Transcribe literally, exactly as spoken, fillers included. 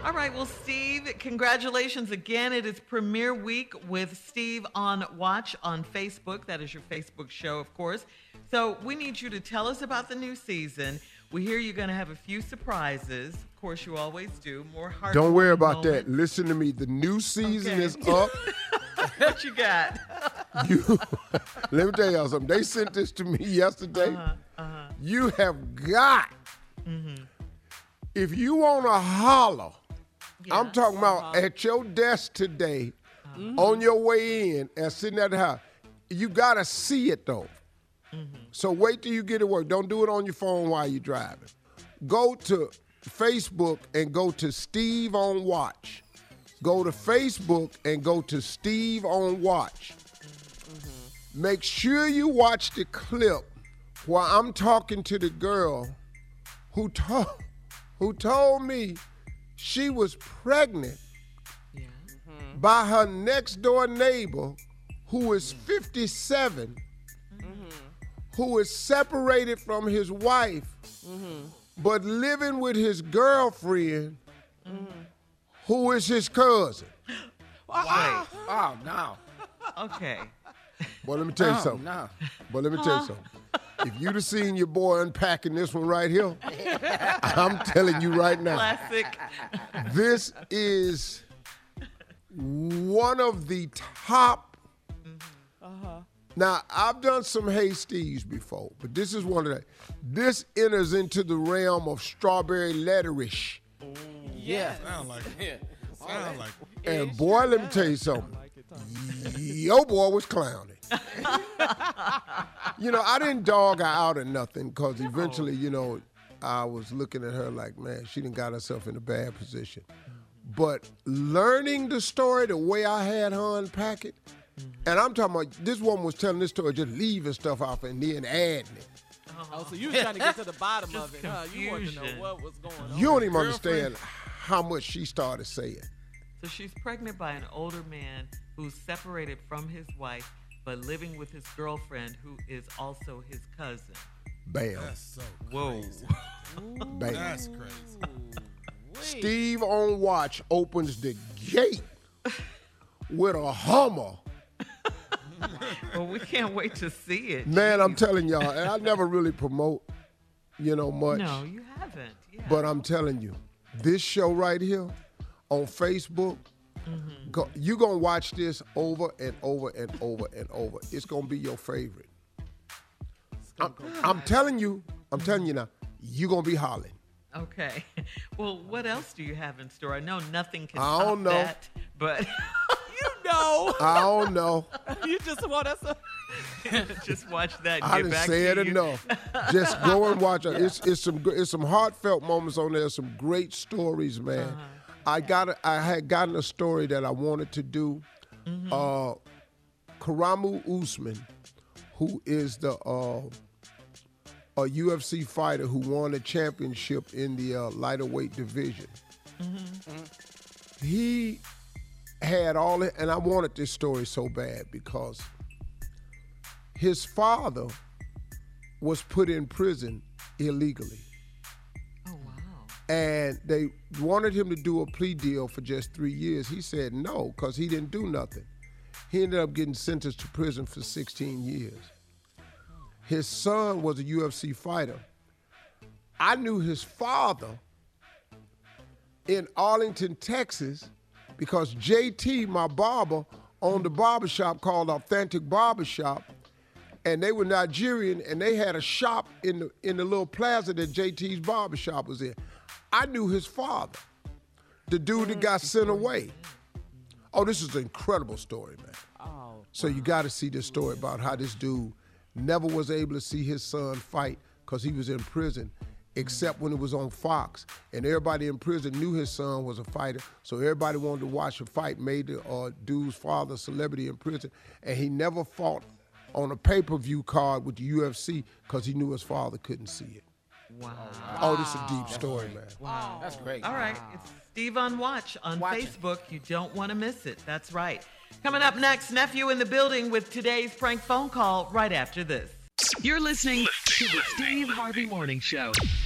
All right, well, Steve, congratulations again. It is premiere week with Steve on Watch on Facebook. That is your Facebook show, of course. So we need you to tell us about the new season. We hear you're going to have a few surprises. Of course, you always do. More heart. Don't worry about moments. that. Listen to me. The new season okay. is up. What you got? You, let me tell y'all something. They sent this to me yesterday. Uh-huh, uh-huh. You have got, mm-hmm. if you want to holler, yeah. I'm talking about uh-huh. at your desk today, uh-huh. on your way in and sitting at the house, you got to see it, though. Mm-hmm. So wait till you get to work. Don't do it on your phone while you're driving. Go to Facebook and go to Steve on Watch. Go to Facebook and go to Steve on Watch. Mm-hmm. Make sure you watch the clip where I'm talking to the girl who told, who told me she was pregnant yeah. mm-hmm. by her next door neighbor who is fifty-seven, mm-hmm. who is separated from his wife, mm-hmm. but living with his girlfriend, mm-hmm. who is his cousin. Wow. Oh, no. Okay. Well, let me tell you oh, something. No. But let me tell you something. If you'd have seen your boy unpacking this one right here, I'm telling you right now. Classic. This is one of the top. Uh-huh. Now, I've done some Hey Steve's before, but this is one of the. This enters into the realm of strawberry letterish. Yeah. Sound like it. Sound like it. And boy, let me tell you something. Your boy was clowning. You know, I didn't dog her out or nothing because eventually, you know, I was looking at her like, man, she done got herself in a bad position. But learning the story the way I had her unpack it, and I'm talking about this woman was telling this story, just leaving stuff off and then adding it. Oh, so you was trying to get to the bottom of it, huh? You wanted to know what was going on. You don't even understand how much she started saying. So she's pregnant by an older man who's separated from his wife, but living with his girlfriend, who is also his cousin. Bam. That's so Whoa. crazy. Bam. That's crazy. Steve on Watch opens the gate with a Hummer. Well, we can't wait to see it. Man, Jeez. I'm telling y'all, and I never really promote, you know, much. No, you haven't. Yeah. But I'm telling you, this show right here on Facebook, mm-hmm. go, you're going to watch this over and over and over and over. It's going to be your favorite. I'm, I'm telling you, I'm telling you now, you're going to be hollering. Okay. Well, what else do you have in store? I know nothing can I top don't know. that, but You know. I don't know. You just want us to... just watch that and I get done back said to you. enough. Just go and watch it. It's, it's some it's some heartfelt moments on there. Some great stories, man. Uh-huh. I got a, I had gotten a story that I wanted to do. Mm-hmm. Uh, Karamu Usman, who is the uh, a U F C fighter who won a championship in the uh, lighter weight division. Mm-hmm. He had all it, and I wanted this story so bad because his father was put in prison illegally. Oh, wow. And they wanted him to do a plea deal for just three years. He said no, because he didn't do nothing. He ended up getting sentenced to prison for sixteen years. His son was a U F C fighter. I knew his father in Arlington, Texas, because J T, my barber, owned a barbershop called Authentic Barbershop, and they were Nigerian, and they had a shop in the in the little plaza that J T's barbershop was in. I knew his father, the dude that got sent away. Oh, this is an incredible story, man. Oh, so you got to see this story about how this dude never was able to see his son fight because he was in prison, except when it was on Fox. And everybody in prison knew his son was a fighter, so everybody wanted to watch a fight, made the uh, dude's father a celebrity in prison, and he never fought on a pay-per-view card with the U F C because he knew his father couldn't see it. Wow. Oh, this is a deep story, man. Wow. That's great. All right. It's Steve on Watch on Watch Facebook. You don't want to miss it. That's right. Coming up next, Nephew in the building with today's prank phone call right after this. You're listening to the Steve Harvey Morning Show.